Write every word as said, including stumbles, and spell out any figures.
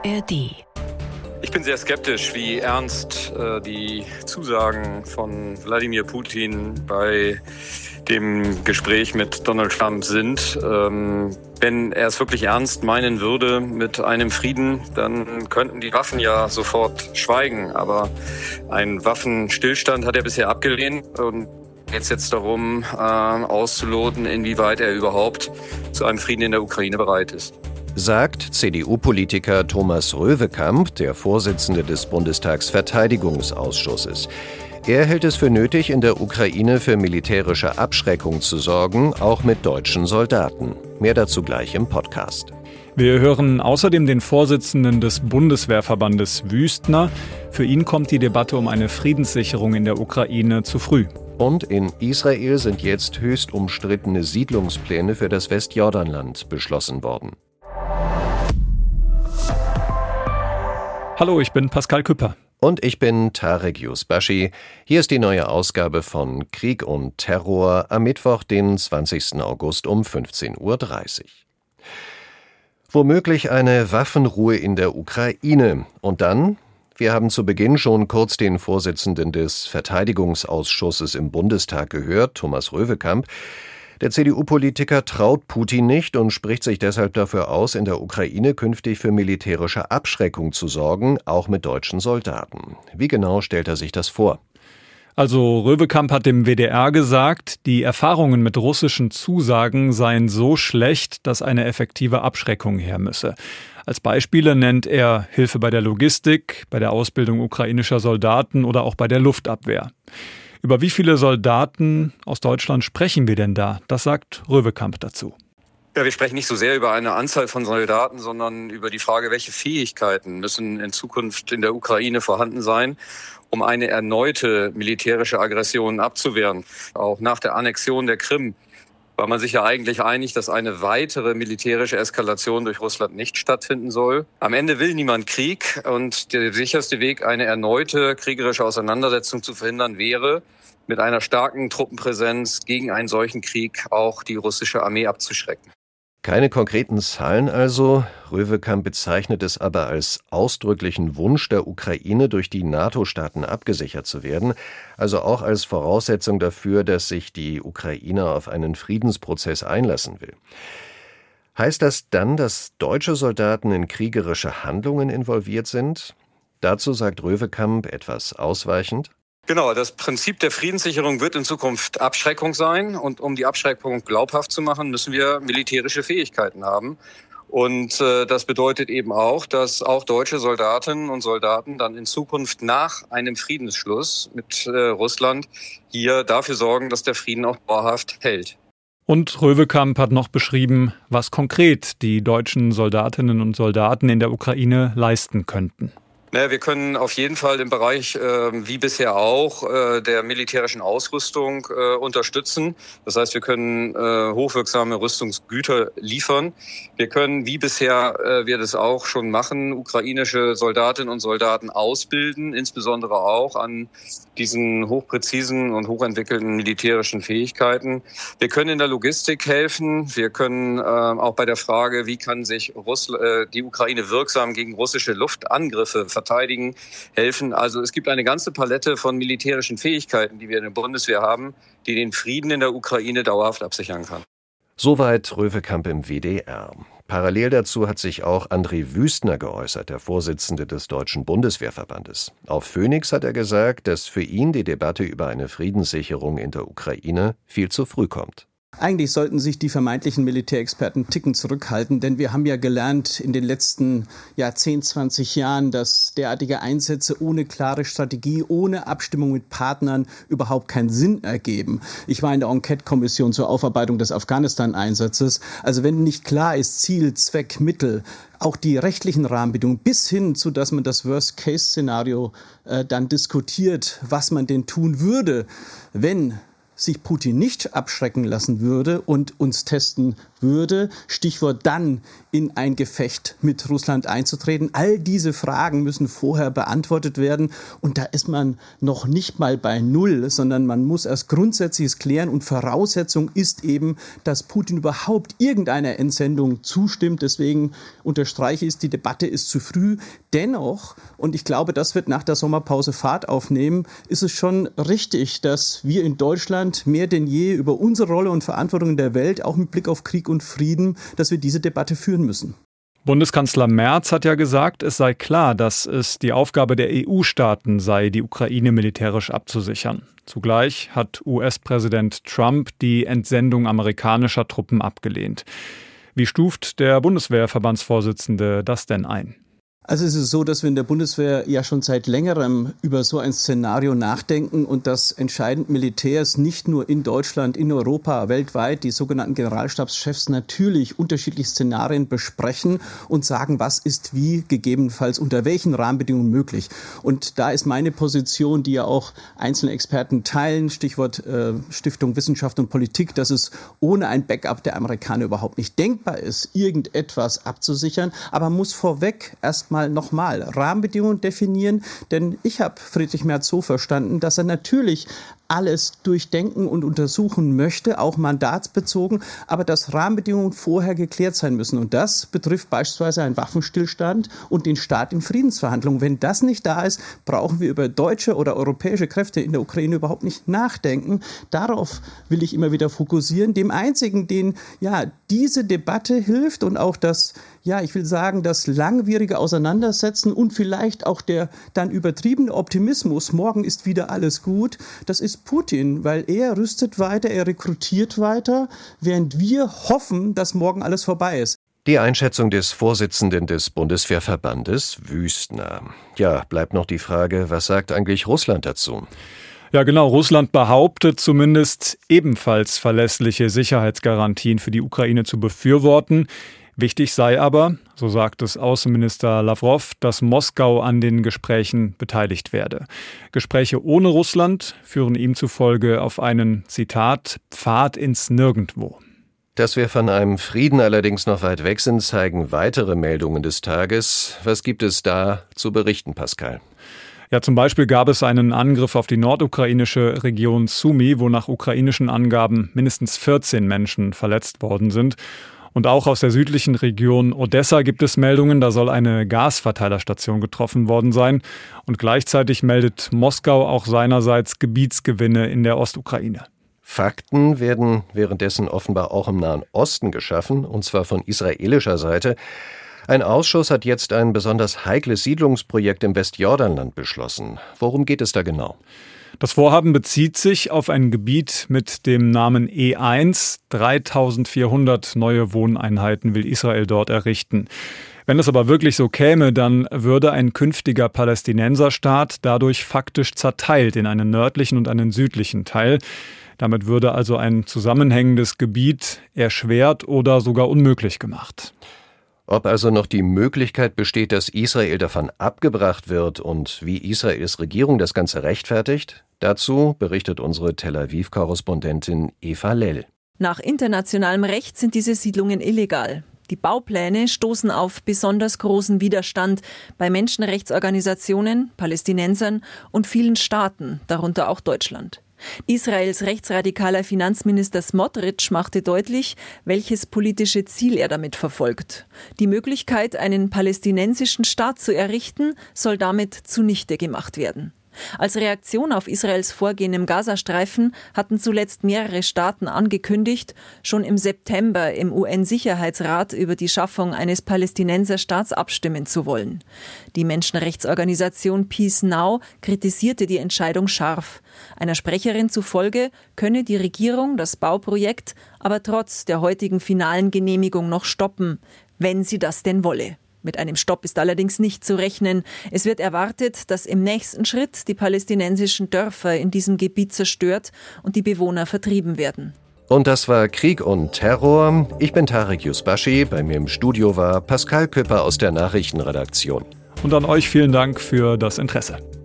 A R D. Ich bin sehr skeptisch, wie ernst äh, die Zusagen von Wladimir Putin bei dem Gespräch mit Donald Trump sind. Ähm, wenn er es wirklich ernst meinen würde mit einem Frieden, dann könnten die Waffen ja sofort schweigen. Aber einen Waffenstillstand hat er bisher abgelehnt und jetzt jetzt darum, äh, auszuloten, inwieweit er überhaupt zu einem Frieden in der Ukraine bereit ist. Sagt C D U-Politiker Thomas Röwekamp, der Vorsitzende des Bundestagsverteidigungsausschusses. Er hält es für nötig, in der Ukraine für militärische Abschreckung zu sorgen, auch mit deutschen Soldaten. Mehr dazu gleich im Podcast. Wir hören außerdem den Vorsitzenden des Bundeswehrverbandes Wüstner. Für ihn kommt die Debatte um eine Friedenssicherung in der Ukraine zu früh. Und in Israel sind jetzt höchst umstrittene Siedlungspläne für das Westjordanland beschlossen worden. Hallo, ich bin Pascal Küpper. Und ich bin Tarek Yusbashi. Hier ist die neue Ausgabe von Krieg und Terror am Mittwoch, den zwanzigsten August um fünfzehn Uhr dreißig. Womöglich eine Waffenruhe in der Ukraine. Und dann? Wir haben zu Beginn schon kurz den Vorsitzenden des Verteidigungsausschusses im Bundestag gehört, Thomas Röwekamp. Der C D U-Politiker traut Putin nicht und spricht sich deshalb dafür aus, in der Ukraine künftig für militärische Abschreckung zu sorgen, auch mit deutschen Soldaten. Wie genau stellt er sich das vor? Also Röwekamp hat dem W D R gesagt, die Erfahrungen mit russischen Zusagen seien so schlecht, dass eine effektive Abschreckung her müsse. Als Beispiele nennt er Hilfe bei der Logistik, bei der Ausbildung ukrainischer Soldaten oder auch bei der Luftabwehr. Über wie viele Soldaten aus Deutschland sprechen wir denn da? Das sagt Röwekamp dazu. Ja, wir sprechen nicht so sehr über eine Anzahl von Soldaten, sondern über die Frage, welche Fähigkeiten müssen in Zukunft in der Ukraine vorhanden sein, um eine erneute militärische Aggression abzuwehren. Auch nach der Annexion der Krim war man sich ja eigentlich einig, dass eine weitere militärische Eskalation durch Russland nicht stattfinden soll. Am Ende will niemand Krieg und der sicherste Weg, eine erneute kriegerische Auseinandersetzung zu verhindern, wäre, mit einer starken Truppenpräsenz gegen einen solchen Krieg auch die russische Armee abzuschrecken. Keine konkreten Zahlen also. Röwekamp bezeichnet es aber als ausdrücklichen Wunsch der Ukraine, durch die NATO-Staaten abgesichert zu werden, also auch als Voraussetzung dafür, dass sich die Ukraine auf einen Friedensprozess einlassen will. Heißt das dann, dass deutsche Soldaten in kriegerische Handlungen involviert sind? Dazu sagt Röwekamp etwas ausweichend. Genau, das Prinzip der Friedenssicherung wird in Zukunft Abschreckung sein. Und um die Abschreckung glaubhaft zu machen, müssen wir militärische Fähigkeiten haben. Und äh, das bedeutet eben auch, dass auch deutsche Soldatinnen und Soldaten dann in Zukunft nach einem Friedensschluss mit äh, Russland hier dafür sorgen, dass der Frieden auch dauerhaft hält. Und Röwekamp hat noch beschrieben, was konkret die deutschen Soldatinnen und Soldaten in der Ukraine leisten könnten. Naja, wir können auf jeden Fall im Bereich, äh, wie bisher auch, äh, der militärischen Ausrüstung äh, unterstützen. Das heißt, wir können äh, hochwirksame Rüstungsgüter liefern. Wir können, wie bisher äh, wir das auch schon machen, ukrainische Soldatinnen und Soldaten ausbilden, insbesondere auch an diesen hochpräzisen und hochentwickelten militärischen Fähigkeiten. Wir können in der Logistik helfen. Wir können äh, auch bei der Frage, wie kann sich Russl- äh, die Ukraine wirksam gegen russische Luftangriffe verteidigen, helfen. Also es gibt eine ganze Palette von militärischen Fähigkeiten, die wir in der Bundeswehr haben, die den Frieden in der Ukraine dauerhaft absichern kann. Soweit Röwekamp im W D R. Parallel dazu hat sich auch André Wüstner geäußert, der Vorsitzende des Deutschen Bundeswehrverbandes. Auf Phoenix hat er gesagt, dass für ihn die Debatte über eine Friedenssicherung in der Ukraine viel zu früh kommt. Eigentlich sollten sich die vermeintlichen Militärexperten einen Ticken zurückhalten, denn wir haben ja gelernt in den letzten ja, zehn, zwanzig Jahren, dass derartige Einsätze ohne klare Strategie, ohne Abstimmung mit Partnern überhaupt keinen Sinn ergeben. Ich war in der Enquete-Kommission zur Aufarbeitung des Afghanistan-Einsatzes. Also wenn nicht klar ist, Ziel, Zweck, Mittel, auch die rechtlichen Rahmenbedingungen bis hin zu, dass man das Worst-Case-Szenario äh, dann diskutiert, was man denn tun würde, wenn sich Putin nicht abschrecken lassen würde und uns testen würde, Stichwort dann in ein Gefecht mit Russland einzutreten. All diese Fragen müssen vorher beantwortet werden und da ist man noch nicht mal bei Null, sondern man muss erst Grundsätzliches klären und Voraussetzung ist eben, dass Putin überhaupt irgendeiner Entsendung zustimmt. Deswegen unterstreiche ich, die Debatte ist zu früh. Dennoch, und ich glaube, das wird nach der Sommerpause Fahrt aufnehmen, ist es schon richtig, dass wir in Deutschland mehr denn je über unsere Rolle und Verantwortung in der Welt, auch mit Blick auf Krieg und Frieden, dass wir diese Debatte führen müssen. Bundeskanzler Merz hat ja gesagt, es sei klar, dass es die Aufgabe der E U-Staaten sei, die Ukraine militärisch abzusichern. Zugleich hat U S-Präsident Trump die Entsendung amerikanischer Truppen abgelehnt. Wie stuft der Bundeswehrverbandsvorsitzende das denn ein? Also es ist so, dass wir in der Bundeswehr ja schon seit längerem über so ein Szenario nachdenken und dass entscheidend Militärs nicht nur in Deutschland, in Europa, weltweit, die sogenannten Generalstabschefs natürlich unterschiedliche Szenarien besprechen und sagen, was ist wie gegebenenfalls unter welchen Rahmenbedingungen möglich. Und da ist meine Position, die ja auch einzelne Experten teilen, Stichwort äh, Stiftung Wissenschaft und Politik, dass es ohne ein Backup der Amerikaner überhaupt nicht denkbar ist, irgendetwas abzusichern. Aber man muss vorweg erstmal nochmal Rahmenbedingungen definieren, denn ich habe Friedrich Merz so verstanden, dass er natürlich alles durchdenken und untersuchen möchte, auch mandatsbezogen, aber dass Rahmenbedingungen vorher geklärt sein müssen. Und das betrifft beispielsweise einen Waffenstillstand und den Start in Friedensverhandlungen. Wenn das nicht da ist, brauchen wir über deutsche oder europäische Kräfte in der Ukraine überhaupt nicht nachdenken. Darauf will ich immer wieder fokussieren. Dem einzigen, den ja diese Debatte hilft und auch das, ja, ich will sagen, das langwierige Auseinandersetzen und vielleicht auch der dann übertriebene Optimismus, morgen ist wieder alles gut, das ist Putin, weil er rüstet weiter, er rekrutiert weiter, während wir hoffen, dass morgen alles vorbei ist. Die Einschätzung des Vorsitzenden des Bundeswehrverbandes, Wüstner. Ja, bleibt noch die Frage, was sagt eigentlich Russland dazu? Ja, genau. Russland behauptet zumindest ebenfalls verlässliche Sicherheitsgarantien für die Ukraine zu befürworten. Wichtig sei aber, so sagt es Außenminister Lavrov, dass Moskau an den Gesprächen beteiligt werde. Gespräche ohne Russland führen ihm zufolge auf einen, Zitat, Pfad ins Nirgendwo. Dass wir von einem Frieden allerdings noch weit weg sind, zeigen weitere Meldungen des Tages. Was gibt es da zu berichten, Pascal? Ja, zum Beispiel gab es einen Angriff auf die nordukrainische Region Sumy, wo nach ukrainischen Angaben mindestens vierzehn Menschen verletzt worden sind. Und auch aus der südlichen Region Odessa gibt es Meldungen, da soll eine Gasverteilerstation getroffen worden sein. Und gleichzeitig meldet Moskau auch seinerseits Gebietsgewinne in der Ostukraine. Fakten werden währenddessen offenbar auch im Nahen Osten geschaffen, und zwar von israelischer Seite. Ein Ausschuss hat jetzt ein besonders heikles Siedlungsprojekt im Westjordanland beschlossen. Worum geht es da genau? Das Vorhaben bezieht sich auf ein Gebiet mit dem Namen E eins. dreitausendvierhundert neue Wohneinheiten will Israel dort errichten. Wenn es aber wirklich so käme, dann würde ein künftiger Palästinenserstaat dadurch faktisch zerteilt in einen nördlichen und einen südlichen Teil. Damit würde also ein zusammenhängendes Gebiet erschwert oder sogar unmöglich gemacht. Ob also noch die Möglichkeit besteht, dass Israel davon abgebracht wird und wie Israels Regierung das Ganze rechtfertigt? Dazu berichtet unsere Tel Aviv-Korrespondentin Eva Lell. Nach internationalem Recht sind diese Siedlungen illegal. Die Baupläne stoßen auf besonders großen Widerstand bei Menschenrechtsorganisationen, Palästinensern und vielen Staaten, darunter auch Deutschland. Israels rechtsradikaler Finanzminister Smotrich machte deutlich, welches politische Ziel er damit verfolgt. Die Möglichkeit, einen palästinensischen Staat zu errichten, soll damit zunichte gemacht werden. Als Reaktion auf Israels Vorgehen im Gazastreifen hatten zuletzt mehrere Staaten angekündigt, schon im September im U N-Sicherheitsrat über die Schaffung eines Palästinenserstaats abstimmen zu wollen. Die Menschenrechtsorganisation Peace Now kritisierte die Entscheidung scharf. Einer Sprecherin zufolge könne die Regierung das Bauprojekt aber trotz der heutigen finalen Genehmigung noch stoppen, wenn sie das denn wolle. Mit einem Stopp ist allerdings nicht zu rechnen. Es wird erwartet, dass im nächsten Schritt die palästinensischen Dörfer in diesem Gebiet zerstört und die Bewohner vertrieben werden. Und das war Krieg und Terror. Ich bin Tarek Yusbashi. Bei mir im Studio war Pascal Küpper aus der Nachrichtenredaktion. Und an euch vielen Dank für das Interesse.